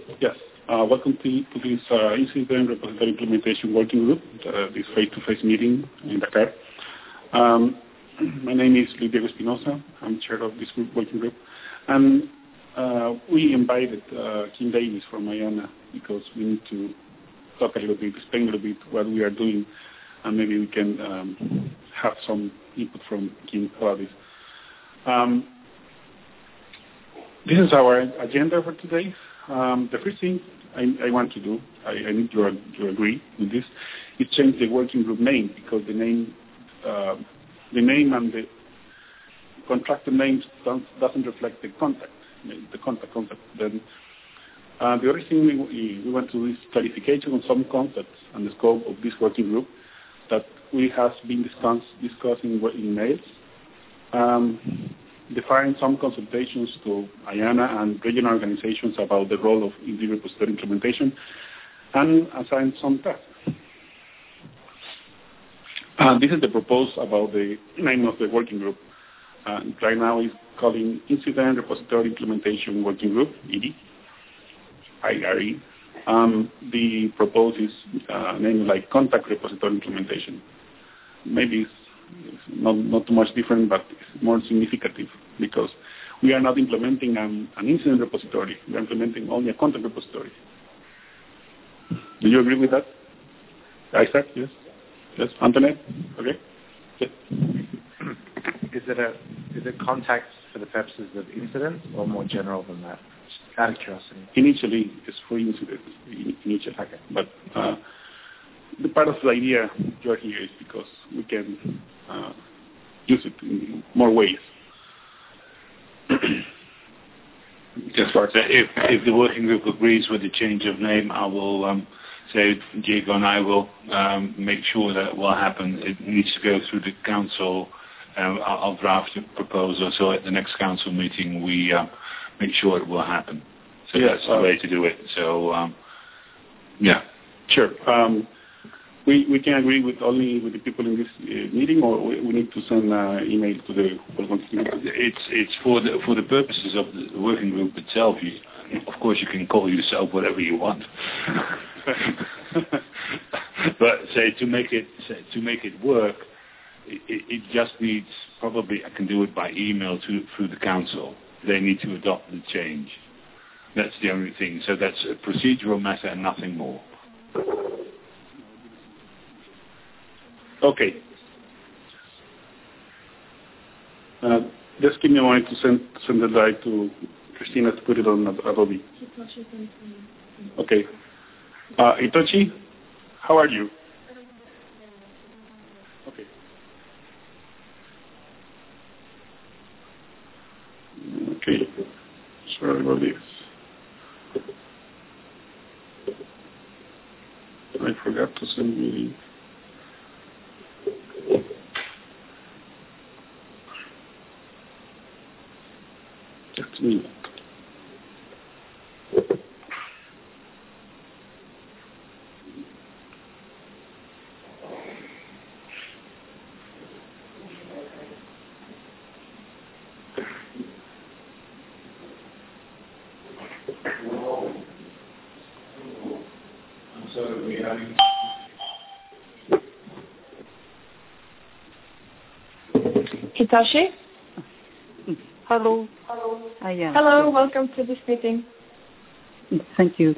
Yes. Welcome to this Incident Repository Implementation Working Group, this face-to-face meeting in Dakar. My name is Luis Diego Espinosa. I'm chair of this working group. And we invited Kim Davis from IANA because we need to talk a little bit, explain a little bit what we are doing, and maybe we can have some input from Kim about this. This is our agenda for today. The first thing I want to do, I need to agree with this, is change the working group name, because the name and the contractor names doesn't reflect the contact concept. Then the other thing we want to do is clarification on some concepts and the scope of this working group that we have been discussing in emails. Define some consultations to IANA and regional organizations about the role of Incident Repository implementation, and assign some tasks. This is the proposal about the name of the working group. Right now it's calling Incident Repository Implementation Working Group, IRE. The proposal is named like Contact Repository Implementation. Maybe it's not too much different, but it's more significant because we are not implementing an incident repository. We are implementing only a contact repository. Do you agree with that? Isaac, yes? Yes, Antoinette? Okay. Yes. Is it contact for the purposes of incidents or more general than that? Just out of curiosity. Initially, it's for incidents. Initially. Okay. But the part of the idea you're here is because we can use it in more ways. Just if the working group agrees with the change of name, I will say Diego and I will make sure that it will happen. It needs to go through the council. I'll draft a proposal, so at the next council meeting we make sure it will happen. So yes, that's the way to do it. So yeah, sure. We can agree with only with the people in this meeting, or we need to send an email to the whole team. It's for the purposes of the working group itself. Of course, you can call yourself whatever you want, but say to make it work, it just needs probably I can do it by email through the council. They need to adopt the change. That's the only thing. So that's a procedural matter and nothing more. Okay. Just give me a moment to send the slide to Christina to put it on Adobe. Okay. Itochi, how are you? Okay. Okay. Sorry about this. I forgot to send me. Just a minute. Hitachi? Hello. Hello, welcome to this meeting. Thank you.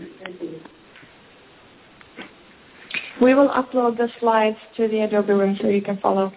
We will upload the slides to the Adobe room so you can follow.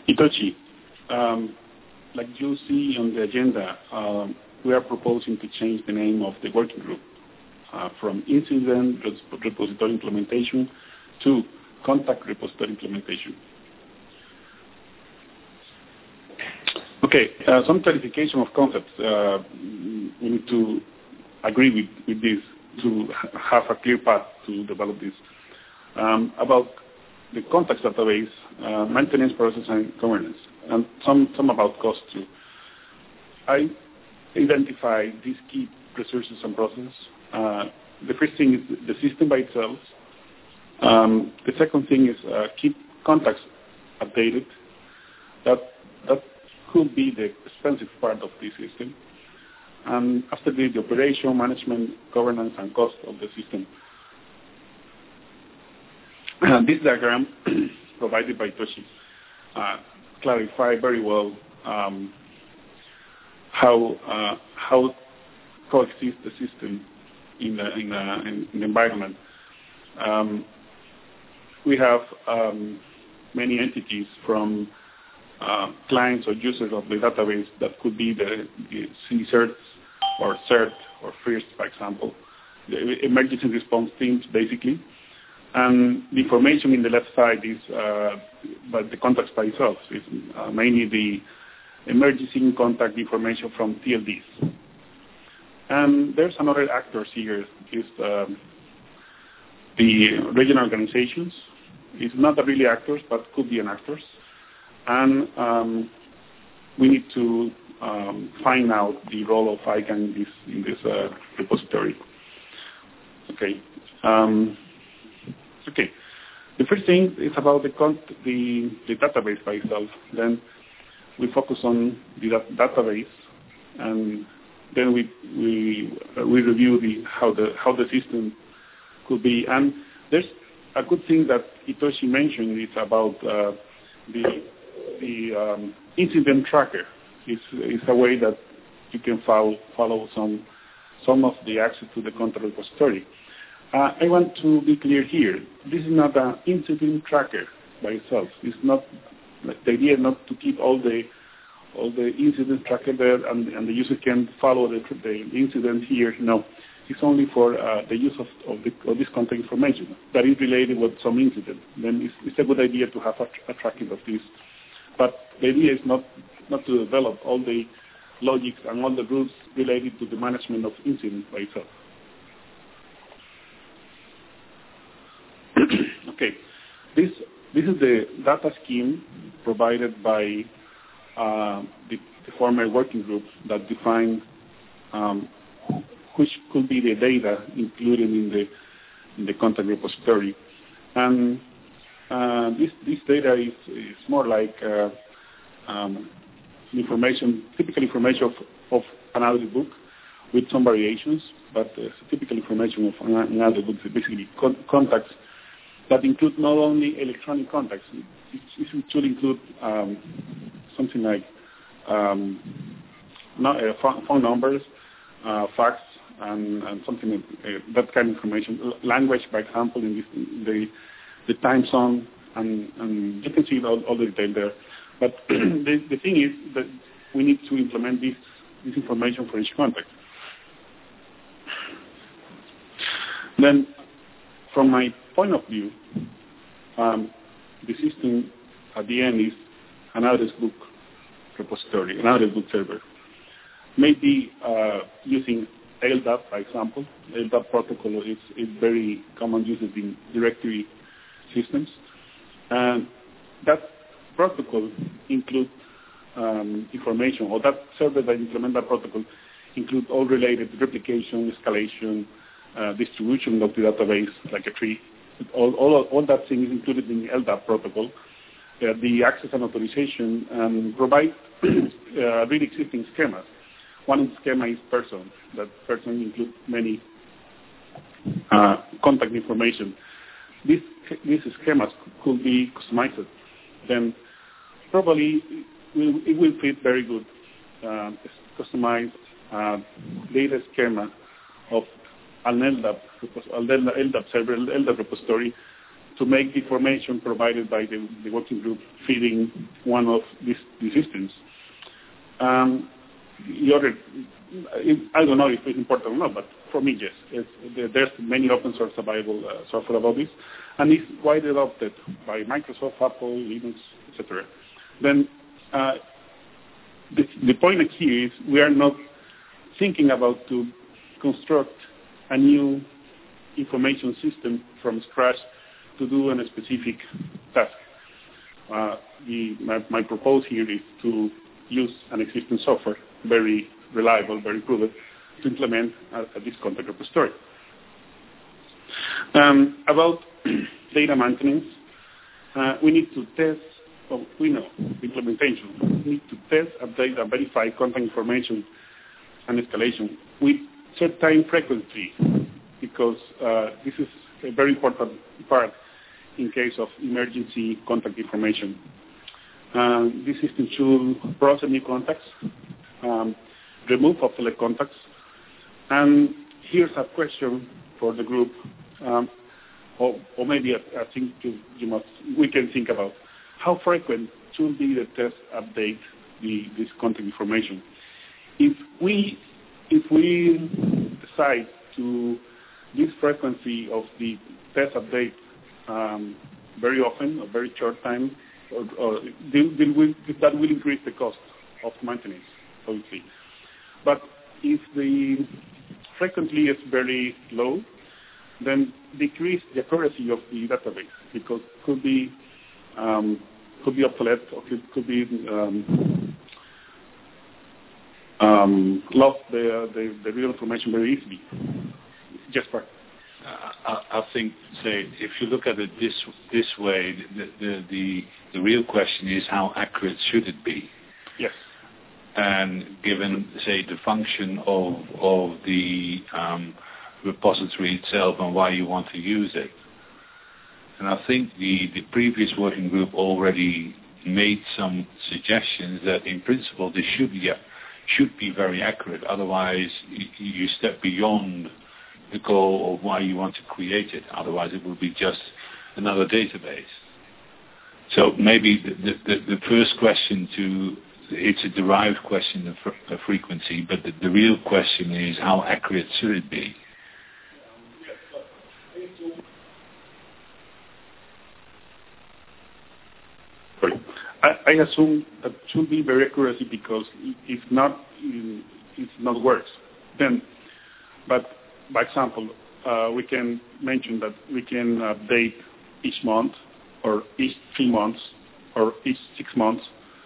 Hitoshi, like you see on the agenda, we are proposing to change the name of the working group from Incident Repository Implementation to Contact Repository Implementation. Okay, some clarification of concepts. We need to agree with this to have a clear path to develop this. About the contacts database, maintenance process and governance, and some about cost too. I identify these key resources and processes. The first thing is the system by itself. The second thing is keep contacts updated. That could be the expensive part of the system. And after the operation, management, governance, and cost of the system. This diagram provided by Toshi clarify very well how coexist the system in the environment. We have many entities from clients or users of the database that could be the CSERT or CERT or FIRST, for example, the emergency response teams, basically. And the information in the left side is by the contacts by itself. It's mainly the emergency contact information from TLDs. And there's another actors here, is the regional organizations. It's not really actors, but could be an actors. And we need to find out the role of ICANN in this repository. Okay. Okay. The first thing is about the database by itself. Then we focus on the database, and then we review how the system could be. And there's a good thing that Hitoshi mentioned is about the incident tracker. Is a way that you can follow some of the access to the content repository. I want to be clear here. This is not an incident tracker by itself. It's not the idea not to keep all the incident tracker there and the user can follow the incident here. No, it's only for the use of this contact information that is related with some incident. Then it's a good idea to have a tracking of this. But the idea is not to develop all the logics and all the rules related to the management of incidents by itself. Okay, this is the data scheme provided by the former working group that defined which could be the data included in the contact repository, and this data is more like typical information of an audit book with some variations, but typical information of an audit book is basically contacts that include not only electronic contacts. It should include something like phone numbers, fax, and something like that kind of information. Language, for example, in the time zone, and you can see all the detail there. But the thing is that we need to implement this information for each contact. Then, from my point of view, the system at the end is an address book repository, an address book server. Maybe using LDAP, for example. LDAP protocol is very common used in directory systems. And that protocol includes information, or that server that implements that protocol includes all related replication, escalation, distribution of the database, like a tree. All that thing is included in the LDAP protocol. The access and authorization provide really existing schemas. One schema is person. That person includes many contact information. These schemas could be customized. Then probably it will fit very good. Customized data schema of an LDAP server, LDAP repository to make the information provided by the working group feeding one of these systems. The other, I don't know if it's important or not, but for me, yes. There's many open source available software about this, and it's widely adopted by Microsoft, Apple, Linux, etc. Then the point here is we are not thinking about to construct a new information system from scratch to do a specific task. My proposal here is to use an existing software, very reliable, very proven, to implement this contact repository. About data maintenance, we need to test, we know, implementation. We need to test, update, and verify contact information and escalation with certain frequency, because this is a very important part in case of emergency contact information. This system should process new contacts, remove obsolete contacts, and here's a question for the group, or maybe I think we can think about how frequent should be the test update this contact information. If we decide to this frequency of the test update very often or very short time, that will increase the cost of maintenance, obviously. But if the frequency is very low, then decrease the accuracy of the database, because could be obsolete, or could be lost the real information very easily. Jesper. I think, say, if you look at it this way, the real question is how accurate should it be? Yes. And given, say, the function of the repository itself and why you want to use it. And I think the previous working group already made some suggestions that in principle this should be very accurate. Otherwise, you step beyond the goal of why you want to create it. Otherwise, it will be just another database. So maybe the first question it's a derived question of frequency, but the real question is how accurate should it be? I assume that should be very accurate, because if not, it's not works. Then, but by example, we can mention that we can update each month, or each 3 months, or each 6 months.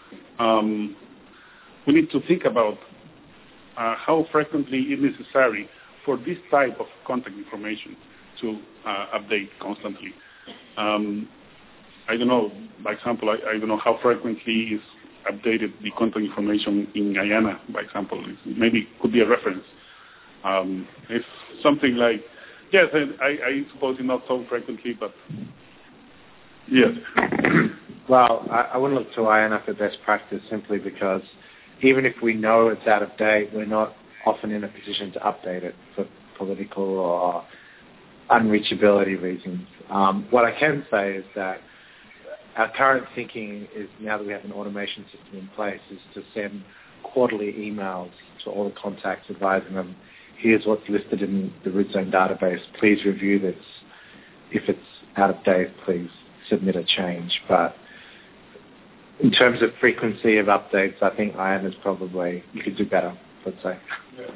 We need to think about how frequently it is necessary for this type of contact information to update constantly. I don't know, by example, I don't know how frequently is updated the contact information in Guyana, by example. Maybe could be a reference. It's something like, yes, I suppose not so frequently, but yes. Well, I wouldn't look to IANA for best practice, simply because even if we know it's out of date, we're not often in a position to update it for political or unreachability reasons. What I can say is that our current thinking is, now that we have an automation system in place, is to send quarterly emails to all the contacts advising them, here's what's listed in the root zone database, please review this. If it's out of date, please submit a change. But in terms of frequency of updates, I think IANA is probably, you could do better, let's say. Yeah.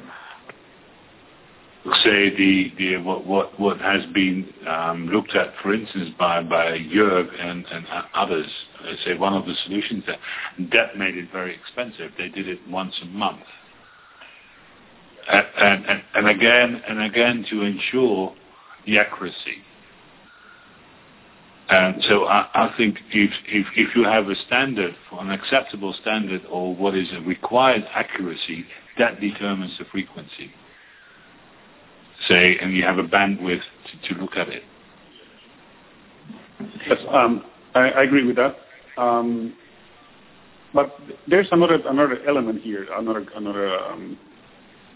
Say what has been looked at, for instance, by Jörg and others. Say one of the solutions that made it very expensive. They did it once a month, and again to ensure the accuracy. And so I think if you have a standard, for an acceptable standard, or what is a required accuracy, that determines the frequency. Say, and you have a bandwidth to look at it. Yes, I agree with that. But there's another element here, another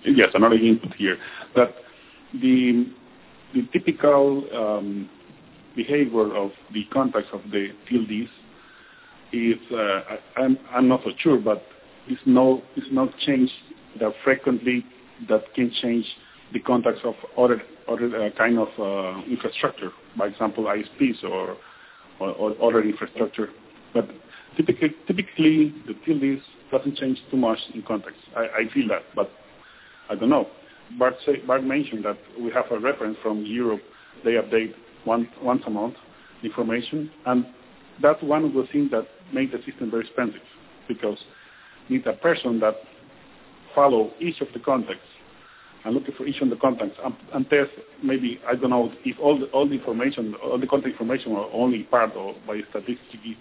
input here, that the typical behavior of the contacts of the TLDs is, I'm not so sure, but it's not changed that frequently that can change the contacts of other kind of infrastructure, by example, ISPs or other infrastructure. But typically the TLDs doesn't change too much in context. I feel that, but I don't know. Bart mentioned that we have a reference from Europe. They update once a month information, and that's one of the things that make the system very expensive, because you need a person that follow each of the contacts and looking for each of the contacts and test maybe, I don't know, if all the information, all the contact information are only part of by statistically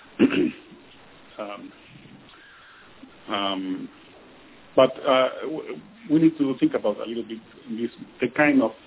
but we need to think about a little bit this, the kind of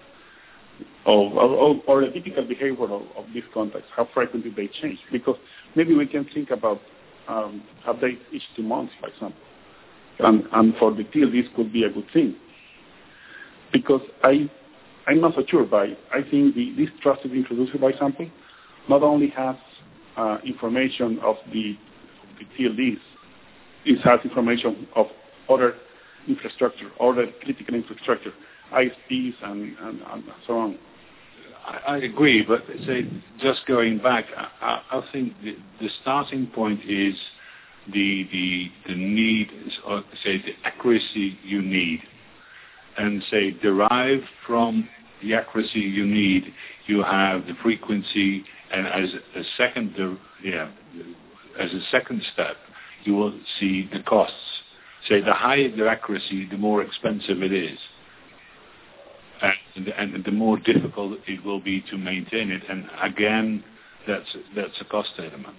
or the typical behavior of these contacts, how frequently they change, because maybe we can think about update each 2 months, for example, and for the TLDs could be a good thing, because I'm not so sure, but I think this trusted introducer, by example, not only has information of the TLDs, it has information of other infrastructure, other critical infrastructure, ISPs and so on. I agree, but say just going back, I think the starting point is the need, or say the accuracy you need, and say derived from the accuracy you need, you have the frequency, and as a second step, you will see the costs. Say the higher the accuracy, the more expensive it is. And the more difficult it will be to maintain it. And again, that's a cost element.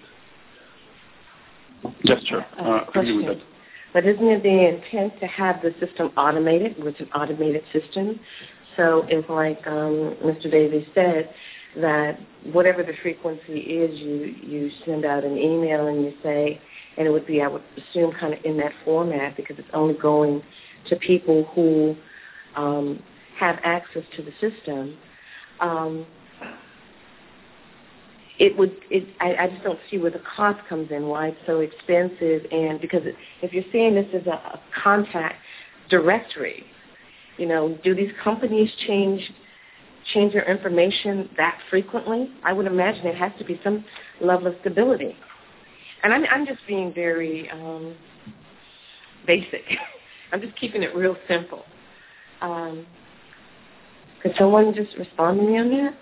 Yes, sure. Agree with that. But isn't it the intent to have the system automated with an automated system? So if, like Mr. Davies said, that whatever the frequency is, you send out an email and you say, and it would be, I would assume, kind of in that format, because it's only going to people who have access to the system. I just don't see where the cost comes in, why it's so expensive. And because if you're saying this is a contact directory, do these companies change their information that frequently? I would imagine there has to be some level of stability. And I'm just being very basic. I'm just keeping it real simple. Could someone just respond to me on that?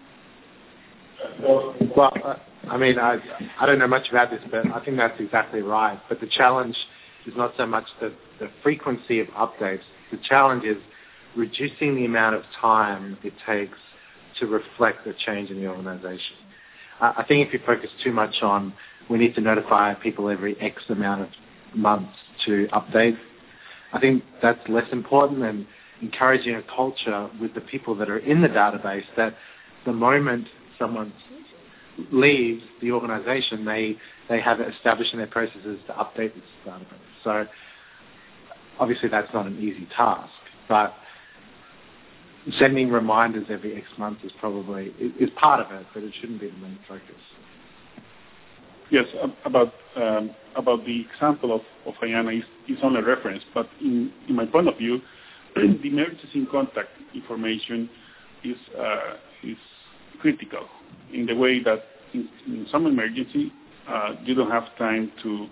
Well, I don't know much about this, but I think that's exactly right. But the challenge is not so much the frequency of updates. The challenge is reducing the amount of time it takes to reflect the change in the organization. I think if you focus too much on we need to notify people every X amount of months to update, I think that's less important than encouraging a culture with the people that are in the database that the moment someone leaves the organization, they have established in their processes to update this database. So obviously that's not an easy task, but sending reminders every X months is part of it, but it shouldn't be the main focus. Yes, about the example of IANA is only a reference, but in my point of view, the emergency contact information is critical in the way that in some emergency you don't have time to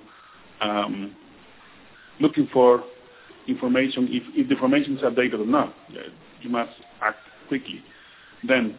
looking for information if the information is updated or not. You must act quickly. Then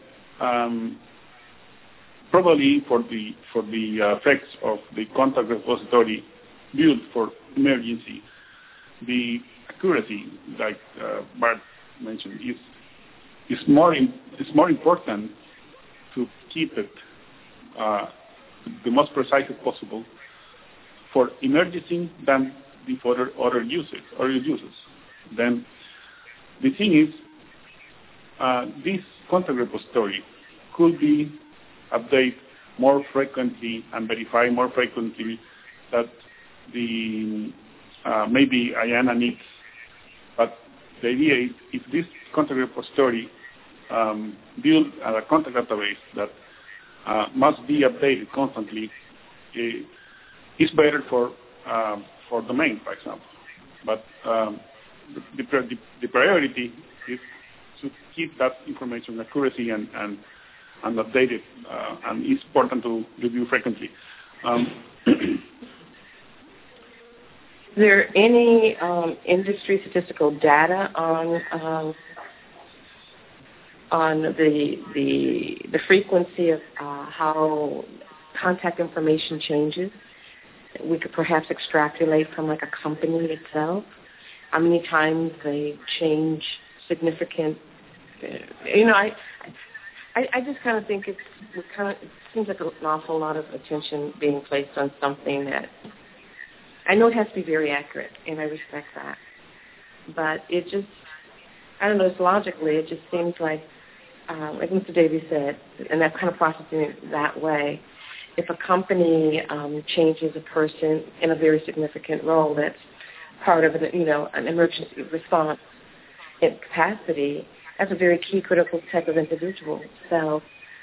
probably for the effects of the contact repository built for emergency, the accuracy, like Bart mentioned, is more important to keep it the most precise as possible for emergency than for other users. Then the thing is, this contact repository could be updated more frequently and verify more frequently that the maybe IANA needs. But the idea is if this contact repository build a contact database that must be updated constantly, is better for domain, for example. But the priority is to keep that information accuracy and updated, and it's important to review frequently. Is there any industry statistical data on the frequency of how contact information changes? We could perhaps extrapolate from like a company itself. How many times they change significant? I just kind of think it seems like an awful lot of attention being placed on something that I know it has to be very accurate, and I respect that. But it just, I don't know, it's logically, it just seems like Mr. Davies said, and that's kind of processing it that way. If a company changes a person in a very significant role that's part of an emergency response capacity, that's a very key critical type of individual. So,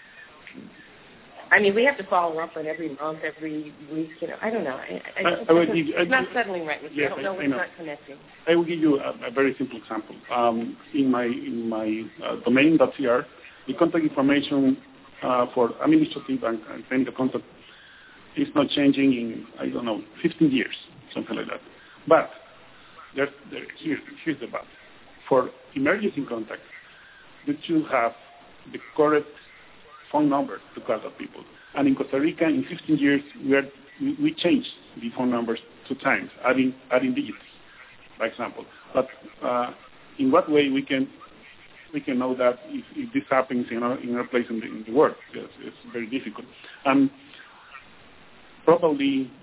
I mean, we have to follow up on every month, every week. I don't know. It's not settling right with me. Yes, I don't know what's not connecting. I will give you a very simple example. In my domain.cr, the contact information for administrative and technical contact is not changing in, 15 years, something like that. But here's the but. For emergency contact, you should have the correct phone number to call the people. And in Costa Rica, in 15 years, we changed the phone numbers 2 times, adding digits, for example. But in what way we can know that if this happens in our place in the world? It's very difficult. And probably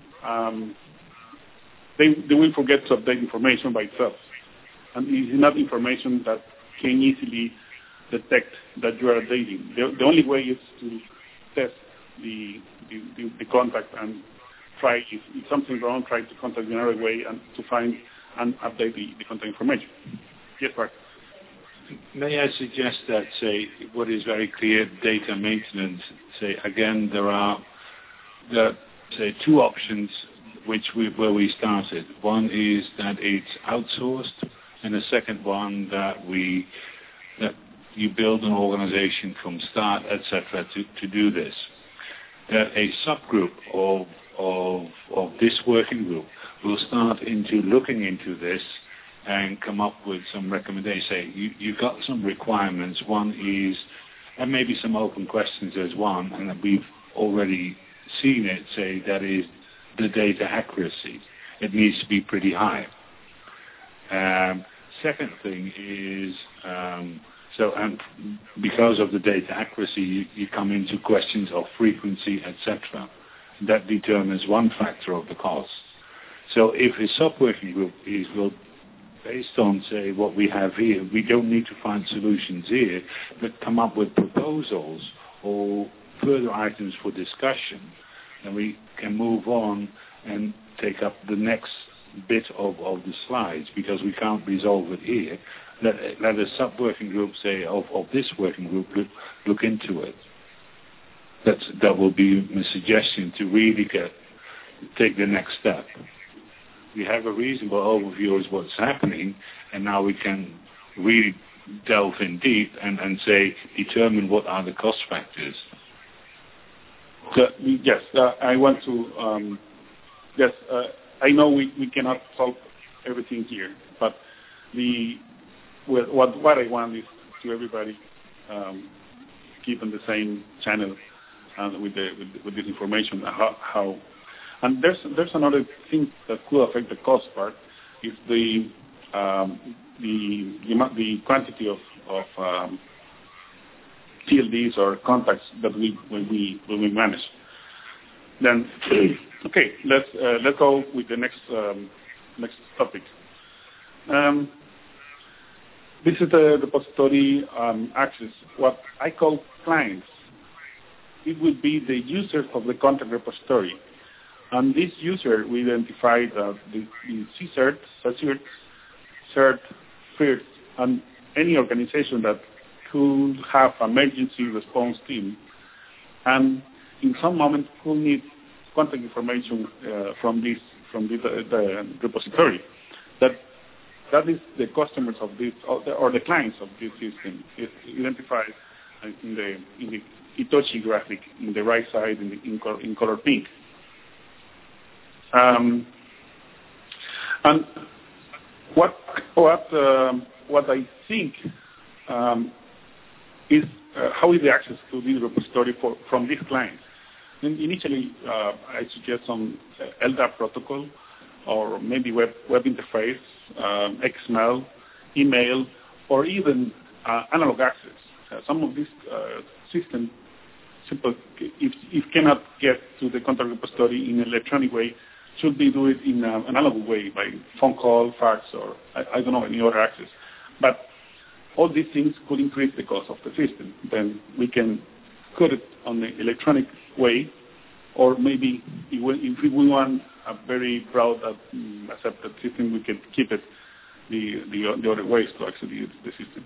they will forget to update information by itself. And it's not information that can easily detect that you are updating. The only way is to test the contact and try, if something's wrong, try to contact in another way and to find and update the contact information. Yes, Mark. May I suggest that, say, what is very clear, data maintenance, say, again, there are, say, 2 options where we started. One is that it's outsourced, and the second one that you build an organization from start, etc., to do this. A subgroup of this working group will start looking into this and come up with some recommendations. Say, you've got some requirements. One is, and maybe some open questions as one, and that we've already seen it, say, that is the data accuracy. It needs to be pretty high. Second thing is, and because of the data accuracy, you come into questions of frequency, etc. That determines one factor of the cost. So if a sub-working group is based on, say, what we have here, we don't need to find solutions here, but come up with proposals or further items for discussion, and we can move on and take up the next bit of the slides, because we can't resolve it here. Let a sub-working group, say, of this working group look into it. That will be my suggestion to really take the next step. We have a reasonable overview of what's happening, and now we can really delve in deep and say, determine what are the cost factors. Yes, I want to, I know we cannot solve everything here, but what I want is to everybody keep on the same channel with this information. And there's another thing that could affect the cost part is the quantity of TLDs or contacts that when we manage. Then okay, let's go with the next topic. This is the repository access, what I call clients. It would be the users of the contact repository. And this user, we identified the CSIRT, CERT, FIRT, and any organization that could have emergency response team. And in some moment could need contact information from the repository. That is the customers of this or the clients of this system is identified in the Hitoshi graphic in the right side in color pink. And what I think is how is the access to this repository from these clients? And initially, I suggest some LDAP protocol or maybe web interface, XML, email, or even analog access. Some of these systems, if cannot get to the contact repository in an electronic way, should be do it in an analog way by phone call, fax, or I don't know, any other access. But all these things could increase the cost of the system. Then we can put it on the electronic way, or maybe if we want a very broad accepted system, we can keep it the other ways to actually use the system.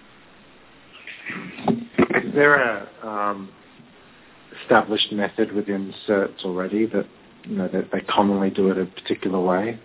Is there a established method within CERTs already that that they commonly do it a particular way?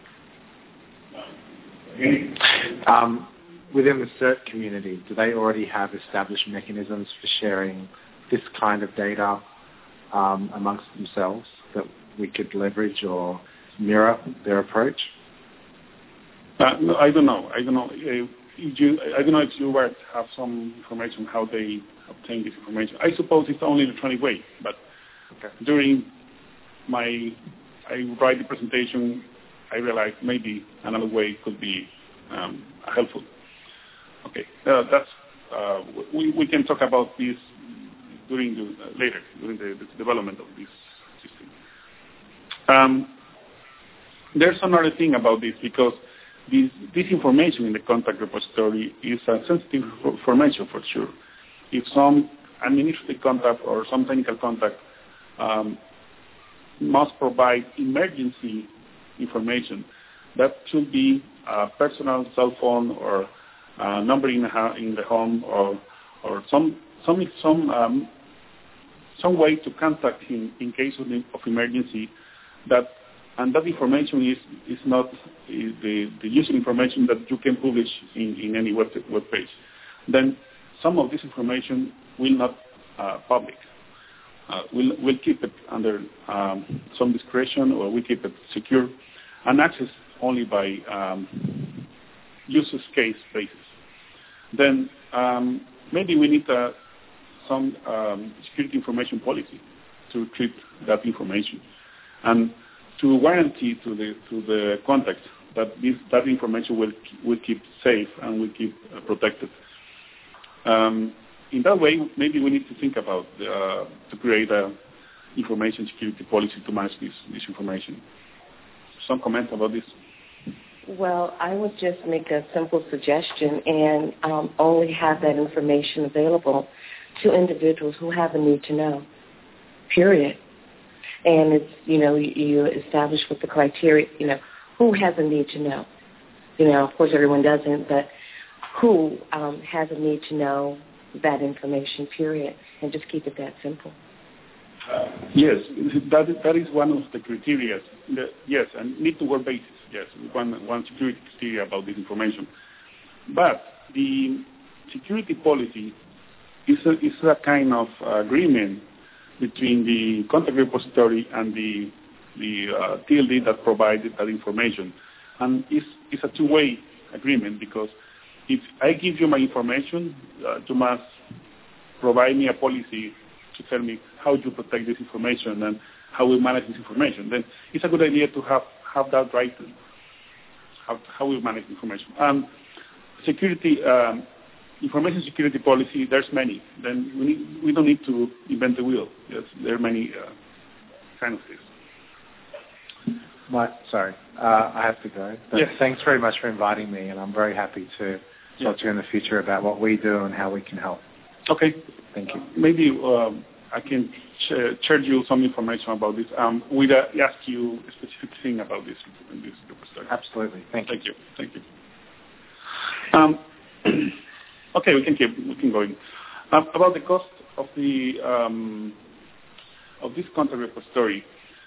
Within the CERT community, do they already have established mechanisms for sharing this kind of data amongst themselves that we could leverage or mirror their approach? No, I don't know. I don't know if you have some information how they obtain this information. I suppose it's only electronic way, but during I write the presentation, I realized maybe another way could be helpful. Okay, that's we can talk about this later during the development of this system. There's another thing about this because this information in the contact repository is sensitive information for sure. If some administrative contact or some technical contact must provide emergency information, that should be a personal cell phone or a number in the home or some way to contact him in case of emergency. That information is not the user information that you can publish in any web page. Then some of this information will not public. We'll keep it under some discretion, or we keep it secure and access only by user case basis. Then maybe we need some security information policy to treat that information and to guarantee to the contact that that information will keep safe and will keep protected. In that way, maybe we need to think about to create a information security policy to manage this information. Some comments about this? Well, I would just make a simple suggestion and only have that information available to individuals who have a need to know, period. And it's, you establish what the criteria, who has a need to know. Of course everyone doesn't, but who has a need to know that information, period, and just keep it that simple. Yes, that is one of the criteria. Yes, and need to work basis. Yes, one security criteria about this information. But the security policy is a kind of agreement between the contact repository and the TLD that provided that information, and it's a two-way agreement because if I give you my information, you must provide me a policy to tell me how you protect this information and how we manage this information. Then it's a good idea to have that right, how we manage information. Security, information security policy, there's many. Then we don't need to invent the wheel. Yes, there are many kinds of this. Sorry, I have to go. But yes. Thanks very much for inviting me, and I'm very happy to talk to you in the future about what we do and how we can help. Okay. Thank you. Maybe I can share you some information about this. We'd ask you a specific thing about this in this repository. Absolutely. Thank you. Thank you. Okay, we can going. About the cost of the of this contact repository,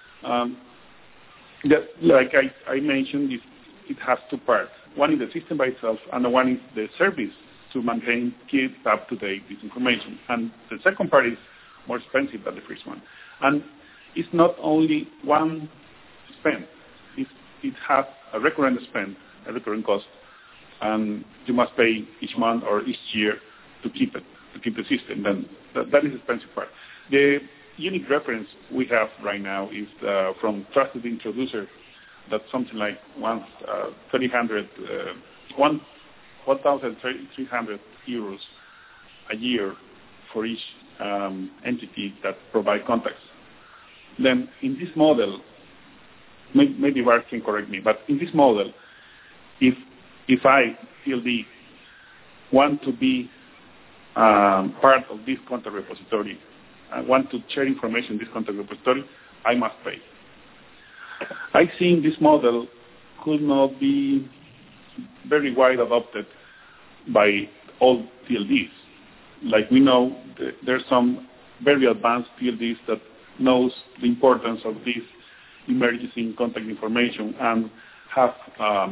that, like I mentioned, it has two parts. One is the system by itself, and the one is the service to maintain, keep up to date this information. And the second part is more expensive than the first one. And it's not only one spend. It has a recurrent spend, a recurrent cost, and you must pay each month or each year to keep it, to keep the system. Then that is the expensive part. The unique reference we have right now is from Trusted Introducer. That's something like 1,300 euros a year for each entity that provide contacts. Then in this model, maybe Bart can correct me, but in this model, if I, TLD, want to be part of this contact repository, I want to share information in this contact repository, I must pay. I think this model could not be very wide adopted by all TLDs. Like we know, there's some very advanced TLDs that knows the importance of this emergency contact information and have a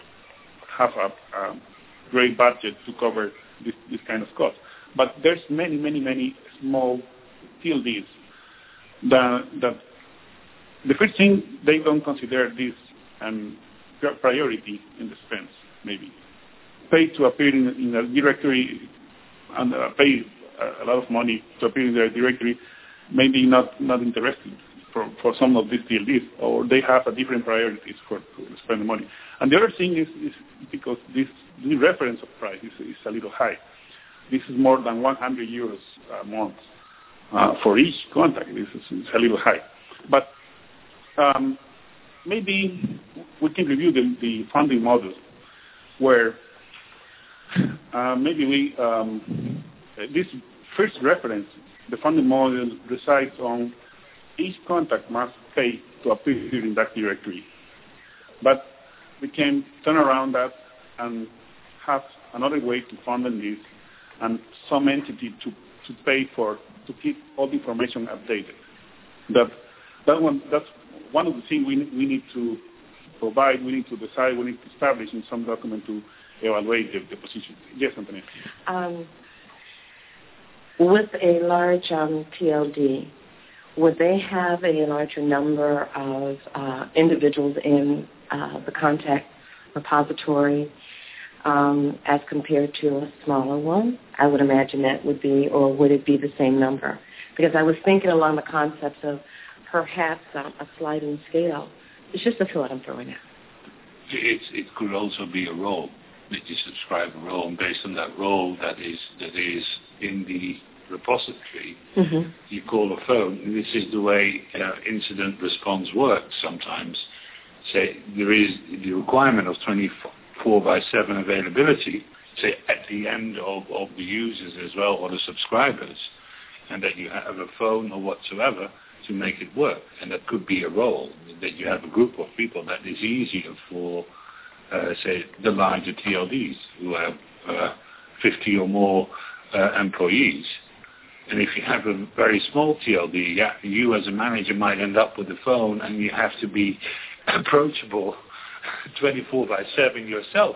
great budget to cover this kind of cost. But there's many small TLDs that the first thing, they don't consider this priority in the spends, maybe. Pay to appear in a directory and pay a lot of money to appear in their directory, maybe not interesting for some of these TLDs, or they have a different priorities for spend the money. And the other thing is because the reference of price is a little high. This is more than 100 euros a month for each contact. This is a little high. But maybe we can review the funding model where maybe this first reference, the funding model resides on each contact must pay to appear in that directory. But we can turn around that and have another way to fund this and some entity to pay to keep all the information updated. That's one of the things we need to provide, we need to decide, we need to establish in some document to evaluate the position. Yes, Antonia. With a large TLD, would they have a larger number of individuals in the contact repository as compared to a smaller one? I would imagine that would be, or would it be the same number? Because I was thinking along the concepts of perhaps a sliding scale. It's just a thought I'm throwing out. It could also be a role that you subscribe a role, and based on that role that is in the repository, you call a phone. And this is the way incident response works sometimes. Say there is the requirement of 24/7 availability, say at the end of the users as well, or the subscribers, and that you have a phone or whatsoever to make it work. And that could be a role, that you have a group of people that is easier for, say, the larger TLDs who have 50 or more employees. And if you have a very small TLD, you as a manager might end up with a phone and you have to be approachable 24/7 yourself.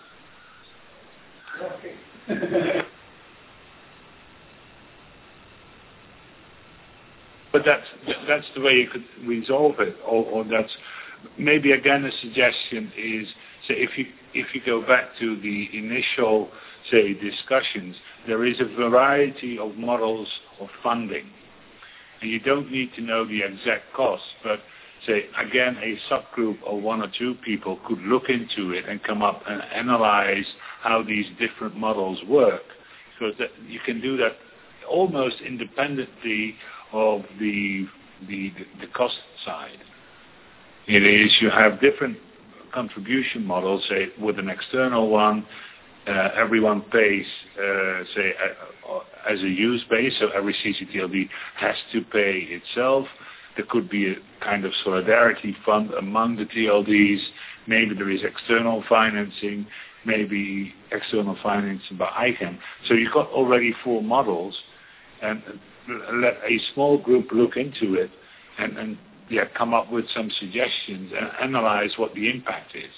But that's the way you could resolve it, or that's maybe again a suggestion is, say, if you go back to the initial, say, discussions, there is a variety of models of funding, and you don't need to know the exact cost, but say again a subgroup of one or two people could look into it and come up and analyze how these different models work, because you can do that almost independently of the cost side. It is you have different contribution models, say with an external one, everyone pays, say, as a use base, so every CCTLD has to pay itself. There could be a kind of solidarity fund among the TLDs. Maybe there is external financing, maybe external financing by ICANN. So you've got already 4 models, and let a small group look into it and come up with some suggestions and analyze what the impact is.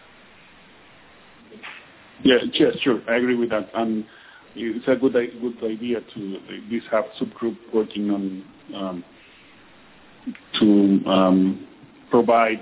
Yeah, sure. I agree with that. And it's a good idea to have subgroup working on to provide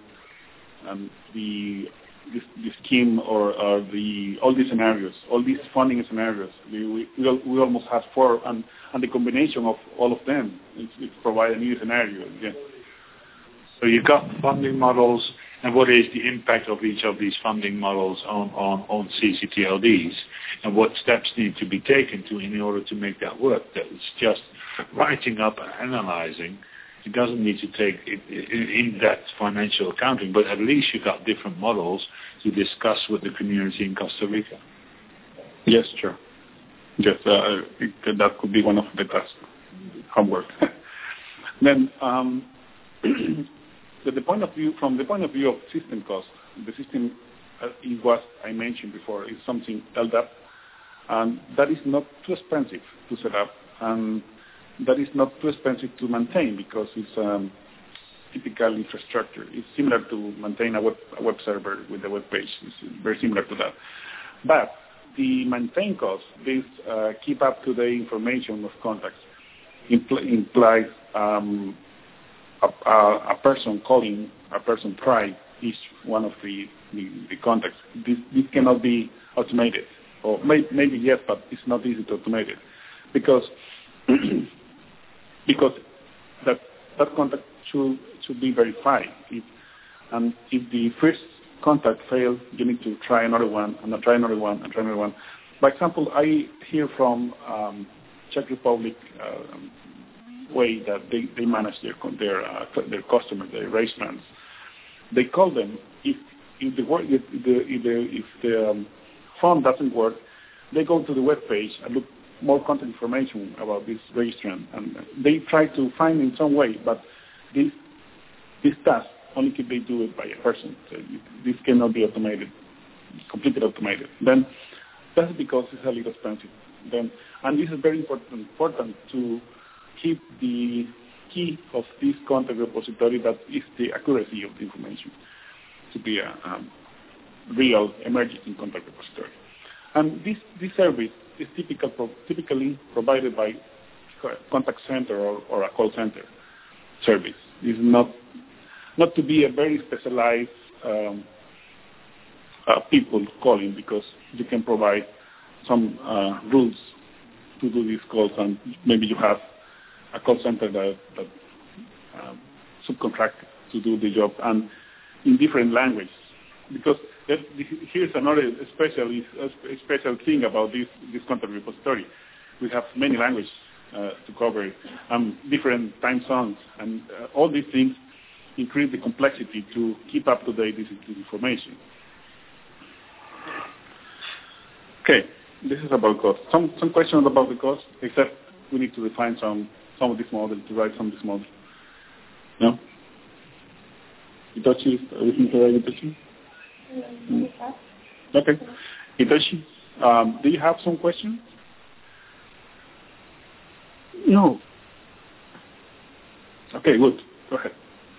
the scheme or all these scenarios, all these funding scenarios. We almost have 4, and the combination of all of them it provide a new scenario. Yeah. So you've got funding models, and what is the impact of each of these funding models on CCTLDs, and what steps need to be taken in order to make that work. That's just writing up and analyzing. It doesn't need to take in-depth financial accounting, but at least you've got different models to discuss with the community in Costa Rica. Yes, sure. Yes, that could be one of the tasks, homework. Then, from the point of view of system cost, the system, is what I mentioned before, is something LDAP, and that is not too expensive to set up, and that is not too expensive to maintain because it's typical infrastructure. It's similar to maintain a web server with a web page. It's very similar to that. But the maintain cost, this keep up to date information of contacts, implies a person calling, a person trying each one of the contacts. This cannot be automated, or maybe yes, but it's not easy to automate it because that contact should be verified. If the first contact fails, you need to try another one, and try another one, and try another one. For example, I hear from Czech Republic way that they manage their customers, their restaurants. They call them if the phone doesn't work, they go to the web page and look more contact information about this restaurant, and they try to find in some way, but this task only can be do it by a person. So this cannot be automated, completely automated. Then that's because it's a little expensive. And this is very important to keep the key of this contact repository, that is the accuracy of the information, to be a real emergency contact repository. And this service is typically provided by contact center or a call center service. It's not to be a very specialized people calling, because you can provide some rules to do these calls, and maybe you have a call center that subcontract to do the job, and in different languages. Because here's another special thing about this contact repository. We have many languages to cover, different time zones, and all these things increase the complexity to keep up to date this information. Okay, this is about cost. Some questions about the cost, except we need to define some of this model, to write some of this model. No? Hitoshi, everything correct, Hitoshi? Okay. Hitoshi, do you have some questions? No. Okay, good. Go ahead.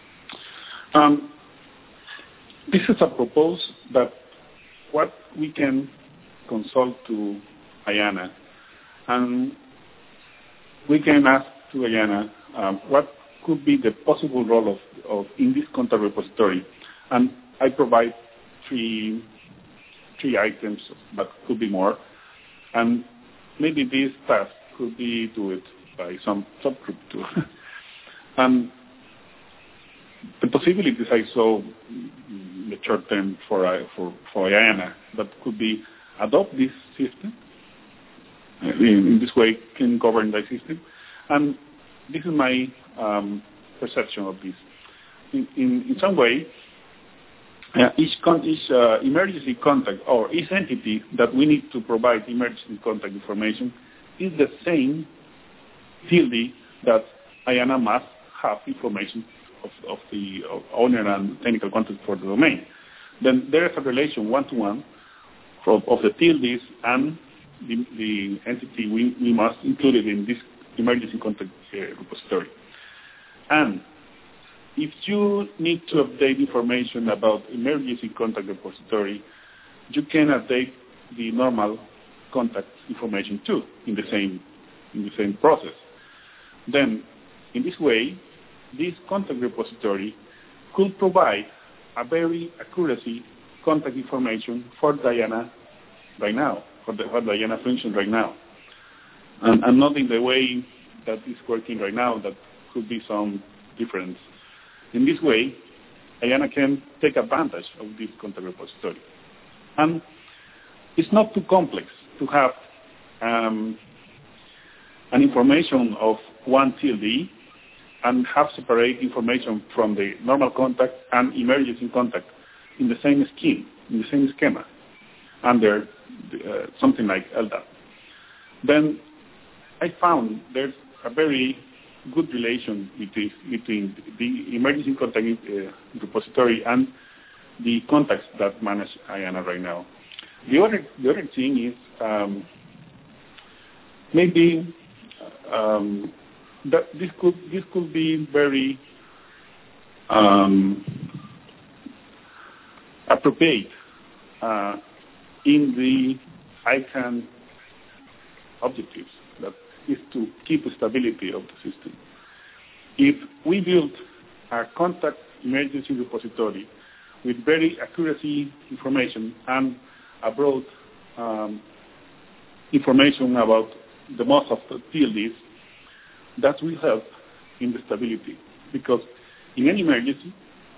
This is a proposal that what we can consult to IANA, and we can ask to IANA what could be the possible role of in this contact repository, and I provide three items, but could be more, and maybe this task could be do by some subgroup too. And the possibilities I saw in the short term for IANA, that could be adopt this system, in this way can govern the system, and this is my perception of this. In some way, each emergency contact or each entity that we need to provide emergency contact information is the same TLD that IANA must have information of the owner and technical contact for the domain. Then there is a relation one-to-one of the TLDs and the entity we must include it in this emergency contact repository. And if you need to update information about emergency contact repository, you can update the normal contact information too in the same process. Then, in this way, this contact repository could provide a very accuracy contact information for Diana right now, for Diana function right now, and not in the way that it's working right now. That could be some difference. In this way, Diana can take advantage of this contact repository, and it's not too complex to have an information of one TLD and have separate information from the normal contact and emergency contact in the same scheme, in the same schema, under something like LDAP. Then I found there's a very good relation between the emergency contact repository and the contacts that manage IANA right now. The other thing is maybe that this could be very appropriate in the ICANN objectives, that is to keep the stability of the system. If we build a contact emergency repository with very accuracy information and a broad information about the most of the TLDs, that will help in the stability, because in any emergency,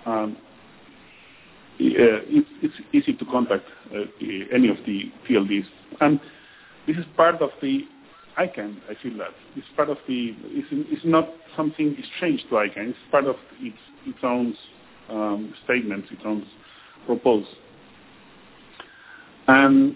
it's easy to contact any of the TLDs, and this is part of the ICANN. I feel that it's part of the. It's not something strange to ICANN. It's part of its own statements, its own proposal. And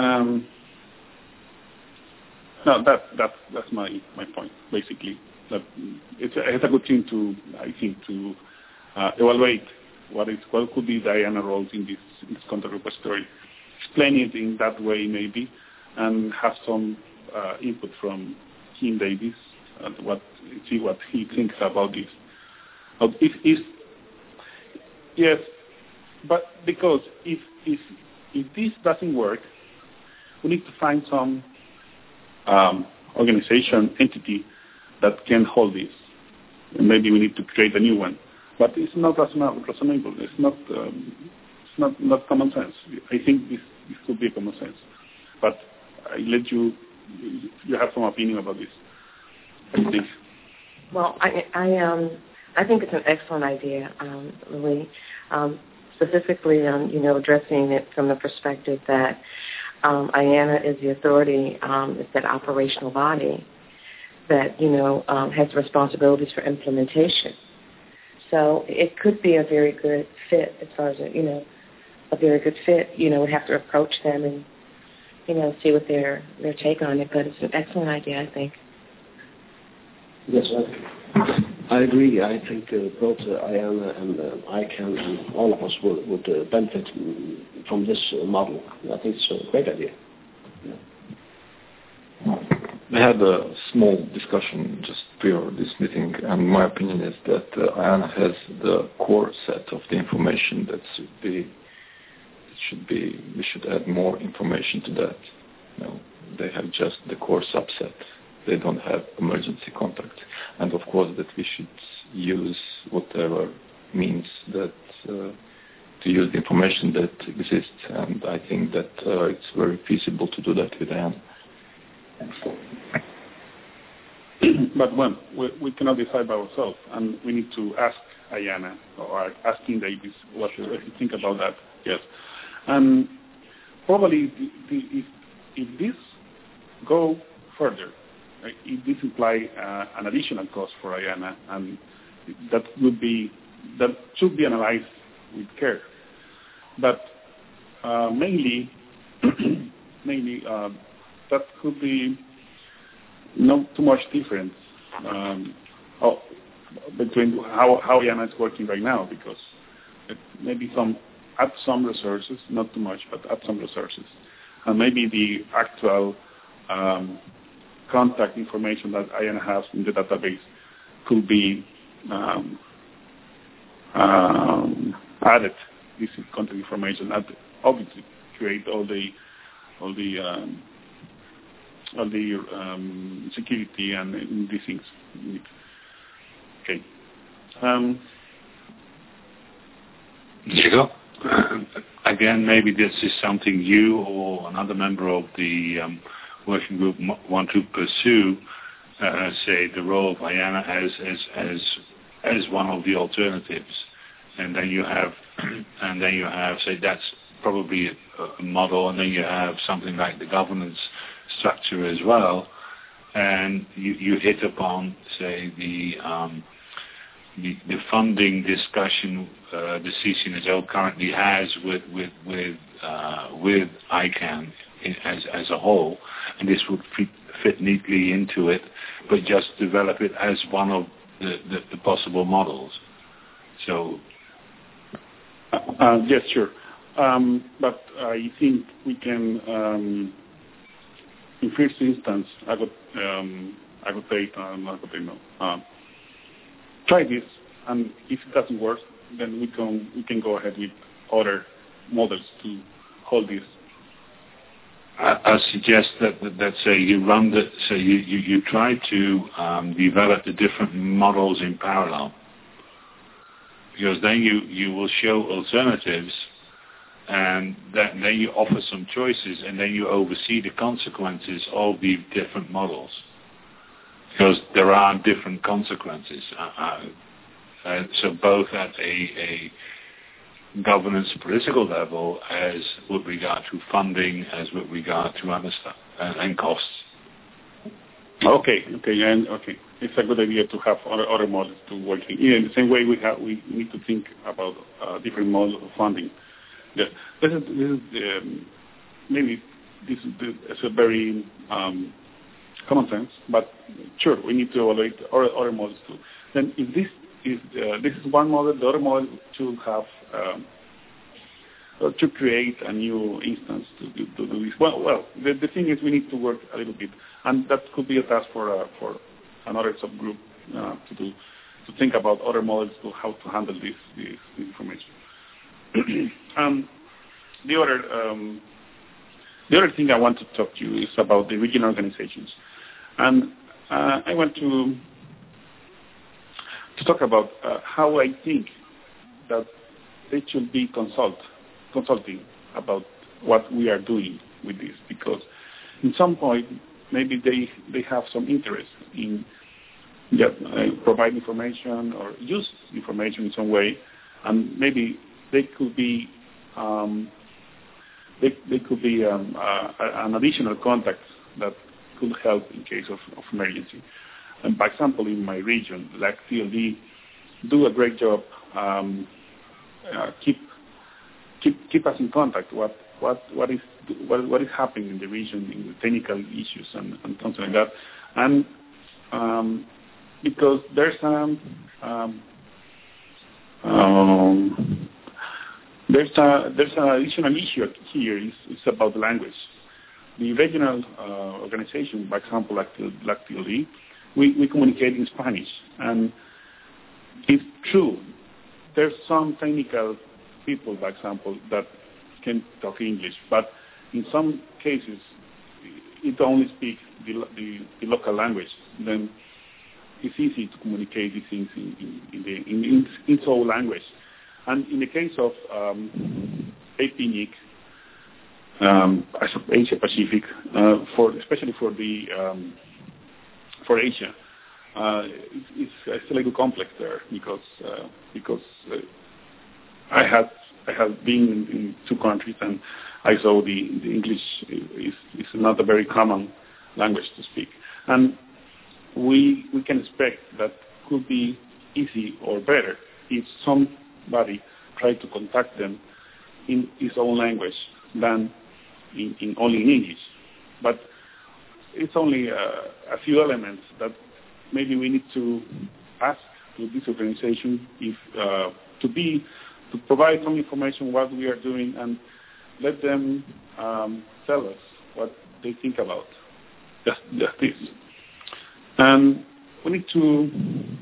no, that's my point basically. That it's a good thing to, I think, to evaluate what could be Diana roles in this contact repository. Explain it in that way maybe, and have some input from Kim Davis and see what he thinks about this. Yes, but because if this doesn't work, we need to find some organization, entity that can hold this. And maybe we need to create a new one. But it's not reasonable. It's not common sense. I think this could be common sense. But I let you have some opinion about this. Please. Well, I think it's an excellent idea, Louis. Specifically on addressing it from the perspective that IANA is the authority, it's that operational body that has responsibilities for implementation. So it could be a very good fit as far as a very good fit. We have to approach them and see what their take on it. But it's an excellent idea, I think. Yes, I agree. I think both IANA and ICANN and all of us would benefit from this model. I think it's a great idea. Yeah. We had a small discussion just prior to this meeting, and my opinion is that IANA has the core set of the information that we should add more information to that. They have just the core subset. They don't have emergency contact, and of course that we should use whatever means that to use the information that exists, and I think that it's very feasible to do that with IANA. But we cannot decide by ourselves, and we need to ask IANA or ask Kim Davis what he think about that. Yes, and probably if this go further, it this imply an additional cost for IANA, and that should be analyzed with care. But mainly that could be not too much difference between how IANA is working right now, because maybe add some resources, not too much, but add some resources, and maybe the actual contact information that IANA has in the database could be added. This is contact information, and obviously create all the security and these things. Okay. Diego? Again, maybe this is something you or another member of the working group want to pursue. Say the role of IANA as one of the alternatives, and then you have say that's probably a model, and then you have something like the governance structure as well, and you hit upon say the funding discussion the CCNSO currently has with ICANN as a whole, and this would fit neatly into it, but just develop it as one of the possible models. So yes, sure. But I think we can, in first instance, I would say, try this, and if it doesn't work, then we can go ahead with other models to hold this. I suggest that say you run you try to develop the different models in parallel, because then you will show alternatives, and then you offer some choices, and then you oversee the consequences of the different models, because there are different consequences. So both at a governance political level, as with regard to funding, as with regard to other stuff and costs. Okay. It's a good idea to have other models to work in the same way we need to think about different models of funding. Yeah, this is maybe this is a very common sense, but sure, we need to evaluate other models too. Then if this is one model, the other model to have to create a new instance to do this. Well, the thing is we need to work a little bit, and that could be a task for another subgroup to think about other models to how to handle this information. The other thing I want to talk to you is about the regional organizations, and I want to talk about how I think that they should be consulting about what we are doing with this, because in some point maybe they have some interest in provide information or use information in some way, and maybe they could be an additional contact that could help in case of emergency. And by example, in my region, like TLD, do a great job. Keep us in contact. What is happening in the region in the technical issues and something like that. And because there's an additional issue here. It's about the language. The regional organization, for example, like TLD, we communicate in Spanish, and it's true. There's some technical people, for example, that can talk English, but in some cases, it only speaks the local language. Then it's easy to communicate these things in its own language. And in the case of APNIC, Asia Pacific, especially for Asia, it's a little complex there because I have been in two countries, and I saw the English is not a very common language to speak, and we can expect that could be easy or better if somebody try to contact them in his own language than only in English. But it's only a few elements that maybe we need to ask to this organization if to provide some information what we are doing, and let them tell us what they think about. just this. And we need to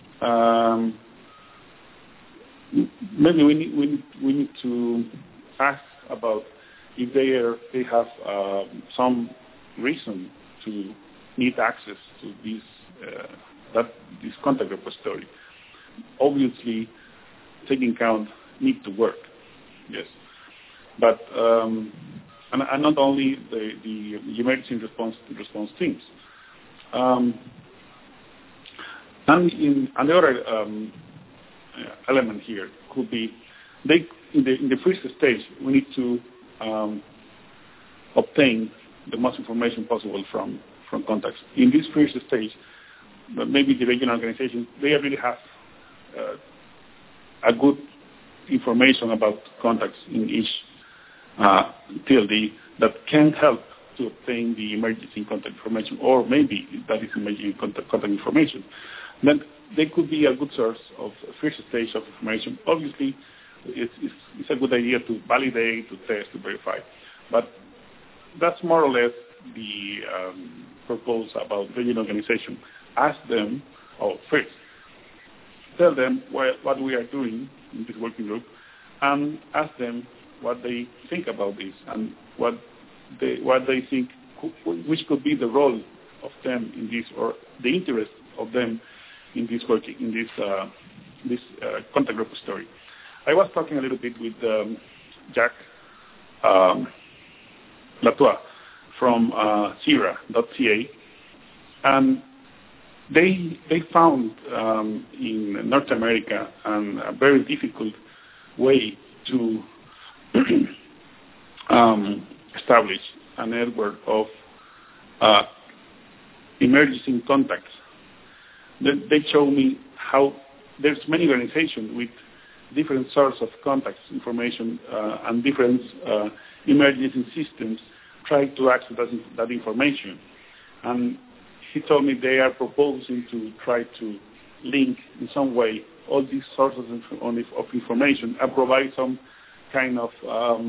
maybe we need to ask about if they have some reason to need access to this contact repository. Obviously, taking count need to work, yes, but and not only the emergency response teams. And the other element here could be in the first stage we need to obtain the most information possible from contacts. In this first stage, maybe the regional organizations, they really have a good information about contacts in each TLD that can help to obtain the emergency contact information, or maybe that is emergency contact information. Then they could be a good source of first stage of information. Obviously, it's a good idea to validate, to test, to verify, but that's more or less the proposal about regional organization. Ask them, first, tell them what we are doing in this working group, and ask them what they think about this and what they think, which could be the role of them in this, or the interest of them in this working, in this contact repository. I was talking a little bit with Jack Latois from CIRA.ca, and they found in North America a very difficult way to establish a network of emergency contacts. They show me how there's many organizations with different sources of contacts information and different emergency systems try to access that information. And he told me they are proposing to try to link in some way all these sources of information and provide some kind of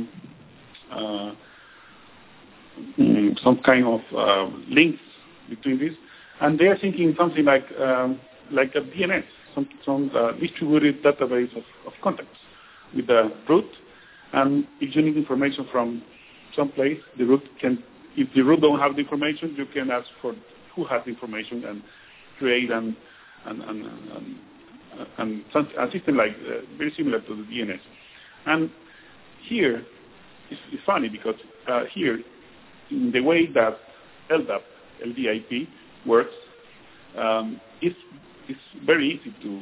links between this. And they are thinking something like a DNS, some distributed database of contacts with a root. And if you need information from some place, the root can. If the root don't have the information, you can ask for who has the information and create a system like very similar to the DNS. And here it's funny because here, in the way that LDIP works, it's very easy to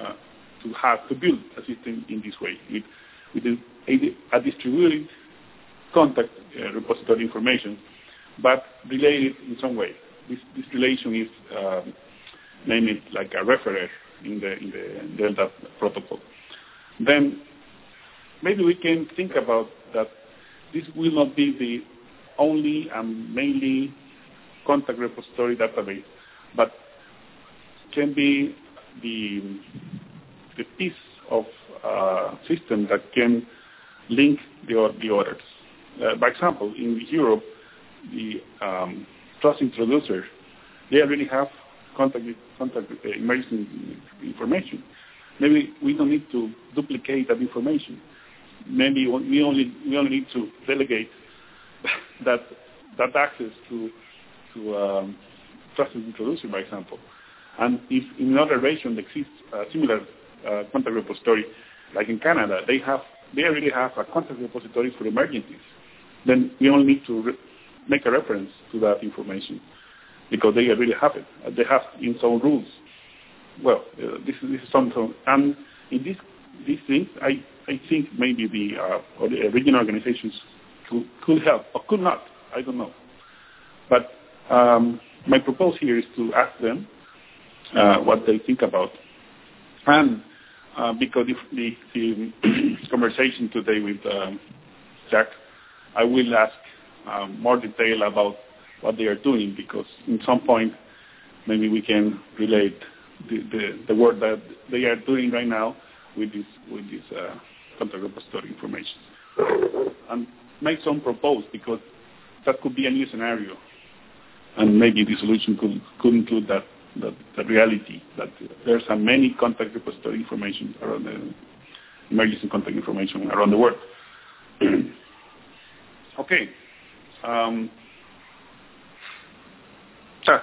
build a system in this way with a distributed contact repository information, but related in some way. This relation is named it like a referer in the LDAP protocol. Then maybe we can think about that. This will not be the only and mainly contact repository database, but can be the piece of system that can link the others. By example, in Europe, the trust introducer, they already have contact emergency information. Maybe we don't need to duplicate that information. Maybe we only need to delegate that access to trust introducer, by example. And if in another region exists a similar contact repository, like in Canada, they already have a contact repository for emergencies. Then we only need to make a reference to that information because they already have it. They have in some rules. Well, this is something. And in these things, I think maybe the regional organizations could help or could not. I don't know. But my proposal here is to ask them what they think about. And because the conversation today with Jack, I will ask more detail about what they are doing, because in some point maybe we can relate the work that they are doing right now with this contact repository information, and make some proposals, because that could be a new scenario And maybe the solution could include that reality that there's many contact repository information around the emergency contact information around the world. Okay. Just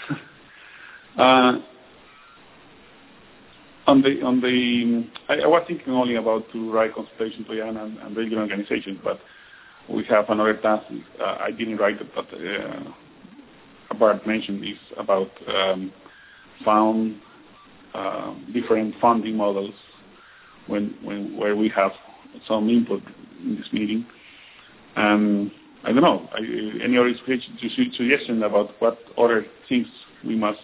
I was thinking only about to write consultation to IANA and regional organizations, but we have another task. I didn't write it, but Bart mentioned is about found different funding models where we have some input in this meeting. I don't know, any other suggestion about what other things we must...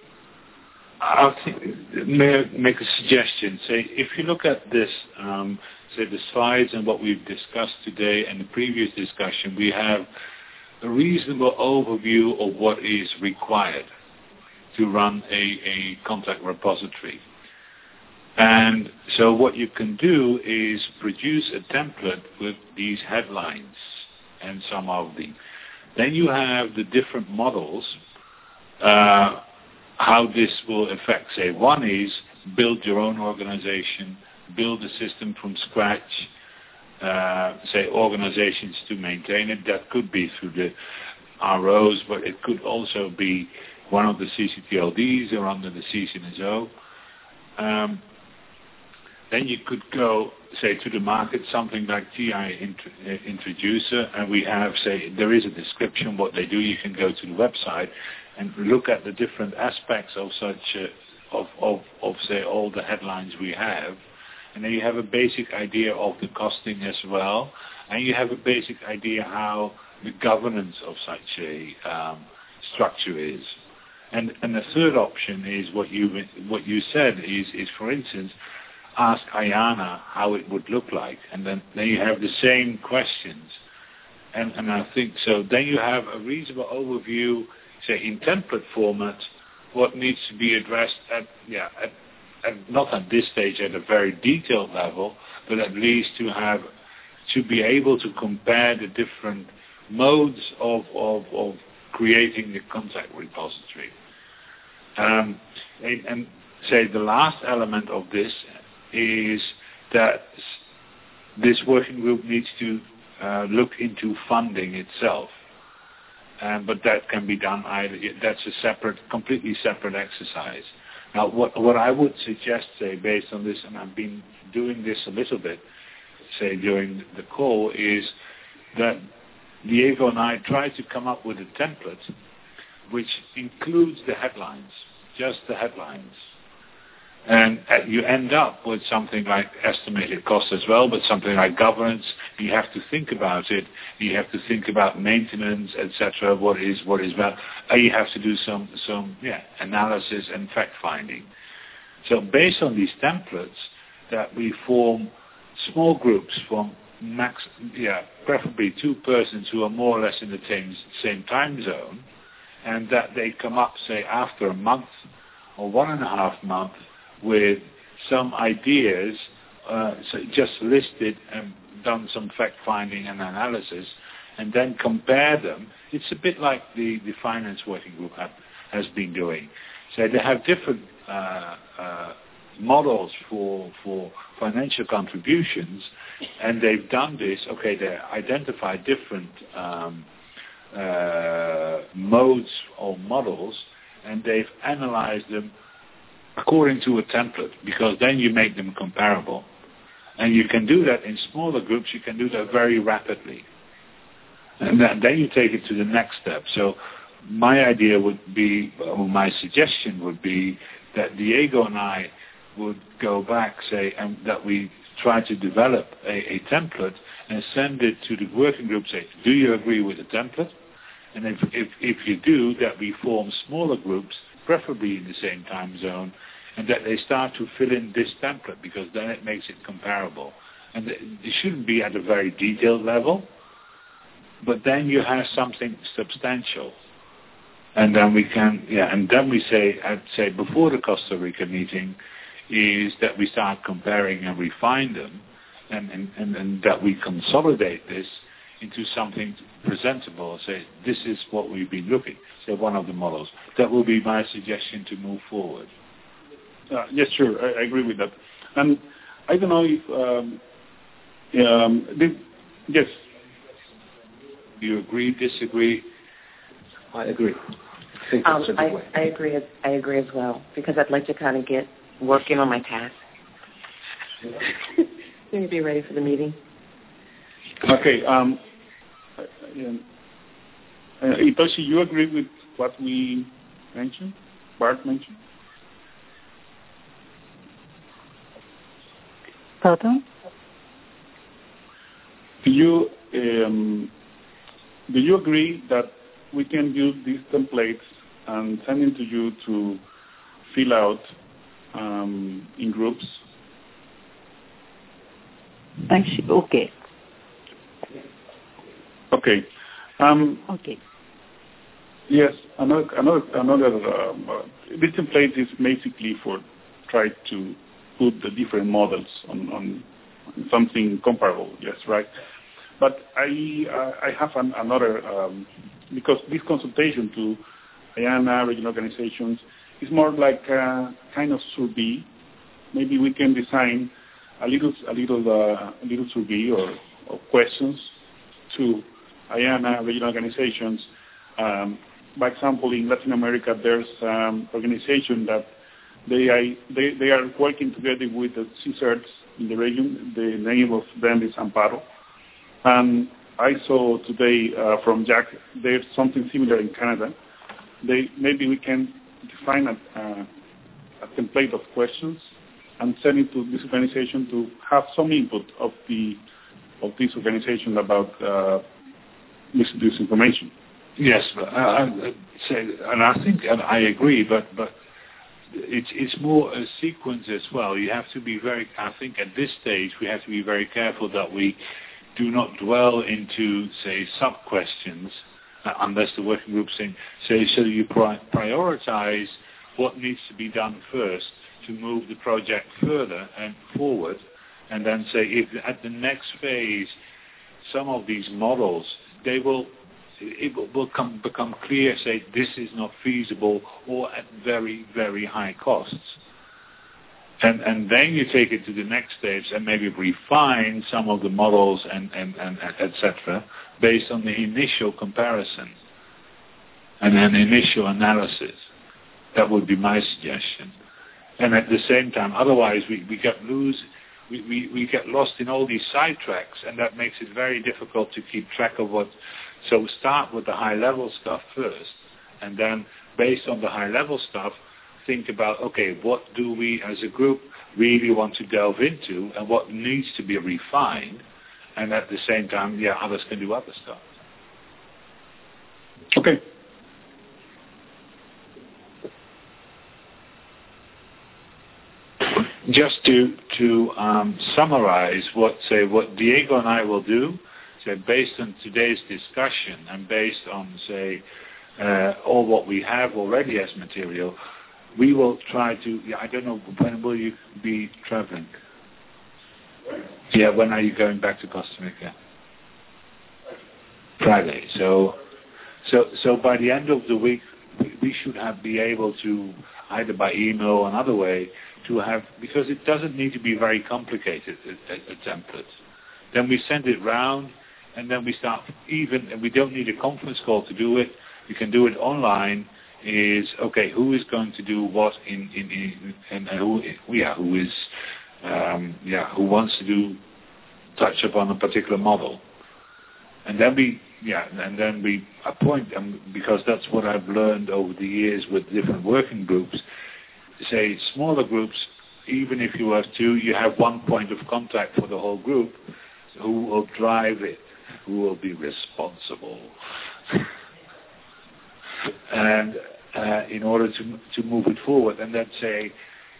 May I make a suggestion? Say, if you look at this, say the slides and what we've discussed today and the previous discussion, we have a reasonable overview of what is required to run a contact repository. And so what you can do is produce a template with these headlines and some of them. Then you have the different models, how this will affect. Say, one is build your own organization, build a system from scratch, say organizations to maintain it. That could be through the ROs, but it could also be one of the CCTLDs or under the CCNSO. Then you could go, say, to the market, something like TI Introducer, and we have, say, there is a description what they do. You can go to the website and look at the different aspects of such, say, all the headlines we have. And then you have a basic idea of the costing as well, and you have a basic idea how the governance of such a structure is. And the third option is what you said is for instance, ask IANA how it would look like, and then you have the same questions. And I think so. Then you have a reasonable overview, say in template format, what needs to be addressed at not at this stage at a very detailed level, but at least to be able to compare the different modes of creating the contact repository. And say the last element of this is that this working group needs to look into funding itself. But that can be done either. That's a completely separate exercise. Now, what I would suggest, say, based on this, and I've been doing this a little bit, say, during the call, is that Diego and I try to come up with a template which includes the headlines, just the headlines. And you end up with something like estimated cost as well, but something like governance. You have to think about it. You have to think about maintenance, etc. What is about. You have to do some analysis and fact finding. So based on these templates, that we form small groups from preferably 2 persons who are more or less in the same time zone, and that they come up, say, after a month or 1.5 months with some ideas, so just listed and done some fact-finding and analysis, and then compare them. It's a bit like the finance working group has been doing. So they have different models for financial contributions, and they've done this. Okay, they identify different modes or models, and they've analyzed them according to a template, because then you make them comparable. And you can do that in smaller groups. You can do that very rapidly. And then you take it to the next step. So my idea would be, or my suggestion would be, that Diego and I would go back, say, and that we try to develop a template and send it to the working group, say, do you agree with the template? And if you do, that we form smaller groups, preferably in the same time zone, and that they start to fill in this template, because then it makes it comparable. And it shouldn't be at a very detailed level, but then you have something substantial. And then we can, and then we say, I'd say before the Costa Rica meeting, is that we start comparing and refine them, and that we consolidate this into something presentable. Say, this is what we've been looking. Say, one of the models. That will be my suggestion to move forward. Yes, sure. I agree with that. And I don't know if yes. Do you agree? Disagree? I agree. I think that's a good way. I agree. I agree as well, because I'd like to kind of get working on my task. Maybe be ready for the meeting. Okay. Hitoshi, you agree with what we mentioned? Bart mentioned? Pardon? Do you agree that we can use these templates and send them to you to fill out in groups? Actually, okay. Okay. Okay. Yes, another. This template is basically for try to put the different models on something comparable. Yes, right. But I have another because this consultation to IANA regional organizations is more like a kind of survey. Maybe we can design a little survey or questions to IANA regional organizations. By example, in Latin America, there's an organization that they are working together with the CSERTs in the region. The name of them is Amparo. And I saw today from Jack, there's something similar in Canada. Maybe we can define a template of questions and send it to this organization to have some input of this organization about this information. Yes, and I think, and I agree, but it's more a sequence as well. You have to be I think at this stage we have to be very careful that we do not dwell into, say, sub-questions unless the working group say so you prioritize what needs to be done first to move the project further and forward, and then say if at the next phase some of these models, it will become clear, say this is not feasible or at very, very high costs. And then you take it to the next stage and maybe refine some of the models and etc. based on the initial comparison and an initial analysis. That would be my suggestion. And at the same time, otherwise we get lost in all these sidetracks, and that makes it very difficult to keep track of what. So start with the high-level stuff first, and then based on the high-level stuff, think about, okay, what do we as a group really want to delve into and what needs to be refined, and at the same time, others can do other stuff. Okay. Just to summarize what Diego and I will do, based on today's discussion and based on, all what we have already as material, we will try to, I don't know, when will you be traveling? When are you going back to Costa Rica? Friday. So by the end of the week, we should be able to, either by email or another way, to have, because it doesn't need to be very complicated, a template. Then we send it round, and then we start and we don't need a conference call to do it. We can do it online. Who is going to do what who wants to touch upon a particular model, and then we appoint them, because that's what I've learned over the years with different working groups. Say smaller groups, even if you have two, you have one point of contact for the whole group who will drive it, who will be responsible. And in order to move it forward, and then say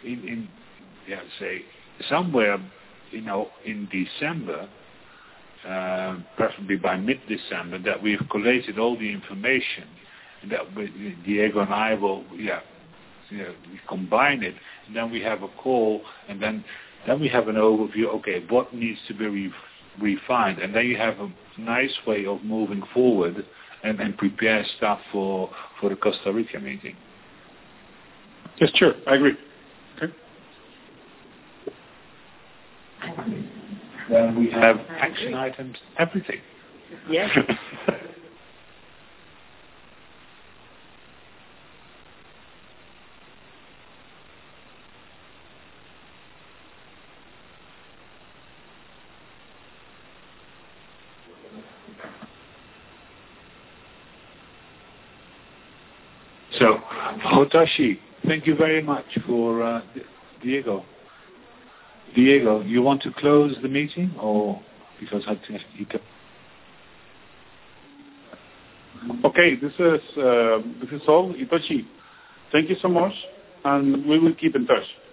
somewhere in December, preferably by mid-December, that we've collated all the information, and that Diego and I will we combine it, and then we have a call, and then we have an overview. Okay, what needs to be refined, and then you have a nice way of moving forward and prepare stuff for the Costa Rica meeting. Yes, sure, I agree. Okay. Then we have action items, everything. Yes. So, Hotashi, thank you very much for Diego. Diego, you want to close the meeting, or because I think he can... Okay, this is all. Itoshi, thank you so much, and we will keep in touch.